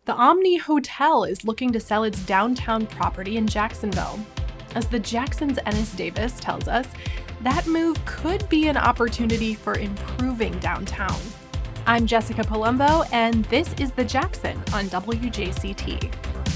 The Omni Hotel is looking to sell its downtown property in Jacksonville. As the Jackson's Ennis Davis tells us, that move could be an opportunity for improving downtown. I'm Jessica Palumbo, and this is The Jackson on WJCT.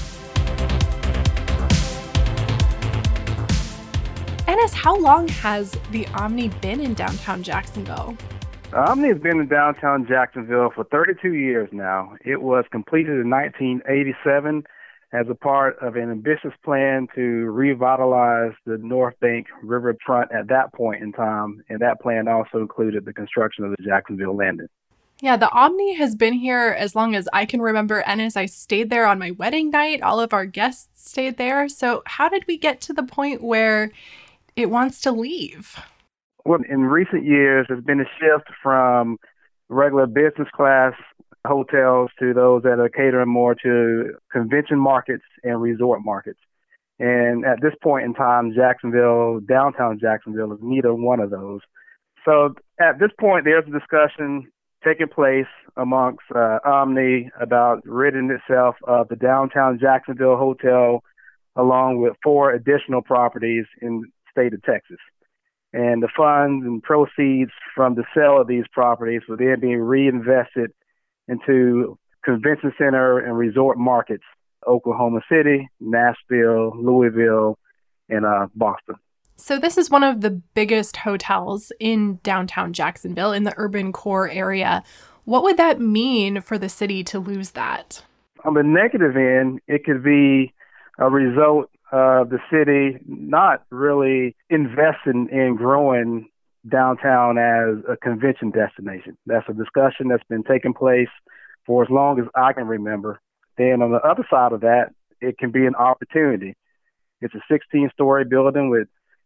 Ennis, how long has the Omni been in downtown Jacksonville? The Omni has been in downtown Jacksonville for 32 years now. It was completed in 1987 as a part of an ambitious plan to revitalize the North Bank riverfront at that point in time, and that plan also included the construction of the Jacksonville Landing. Yeah, the Omni has been here as long as I can remember, Ennis. I stayed there on my wedding night. All of our guests stayed there. So how did we get to the point where it wants to leave? Well, in recent years, there's been a shift from regular business class hotels to those that are catering more to convention markets and resort markets. And at this point in time, downtown Jacksonville is neither one of those. So at this point, there's a discussion taking place amongst Omni about ridding itself of the downtown Jacksonville hotel along with 4 additional properties in the state of Texas. And the funds and proceeds from the sale of these properties will then be reinvested into convention center and resort markets, Oklahoma City, Nashville, Louisville, and Boston. So this is one of the biggest hotels in downtown Jacksonville, in the urban core area. What would that mean for the city to lose that? On the negative end, it could be a result of the city not really investing in growing downtown as a convention destination. That's a discussion that's been taking place for as long as I can remember. Then on the other side of that, it can be an opportunity. It's a 16-story building with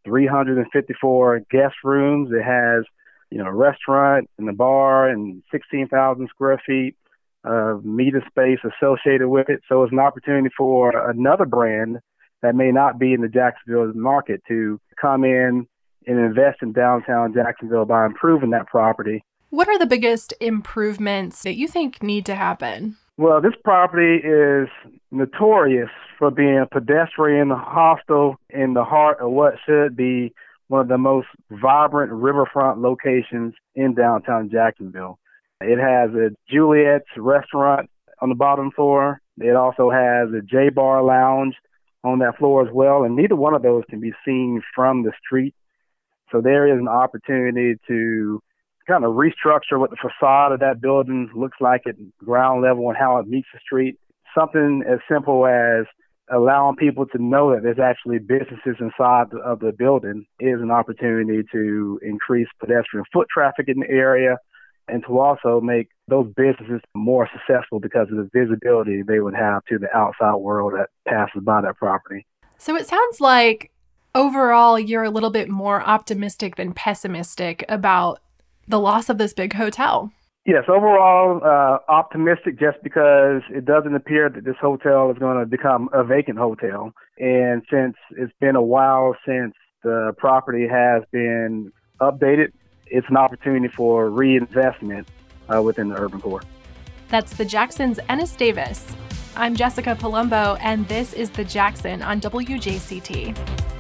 354 guest rooms. It has, a restaurant and a bar and 16,000 square feet of meeting space associated with it. So it's an opportunity for another brand that may not be in the Jacksonville market to come in and invest in downtown Jacksonville by improving that property. What are the biggest improvements that you think need to happen? Well, this property is notorious for being a pedestrian hostel in the heart of what should be one of the most vibrant riverfront locations in downtown Jacksonville. It has a Juliet's restaurant on the bottom floor. It also has a J-Bar lounge on that floor as well, and neither one of those can be seen from the street. So there is an opportunity to kind of restructure what the facade of that building looks like at ground level and how it meets the street. Something as simple as allowing people to know that there's actually businesses inside of the building is an opportunity to increase pedestrian foot traffic in the area and to also make those businesses more successful because of the visibility they would have to the outside world that passes by that property. So it sounds like overall you're a little bit more optimistic than pessimistic about the loss of this big hotel. Yes, overall optimistic just because it doesn't appear that this hotel is going to become a vacant hotel. And since it's been a while since the property has been updated, it's an opportunity for reinvestment within the urban core. That's the Jackson's Ennis Davis. I'm Jessica Palumbo, and this is The Jackson on WJCT.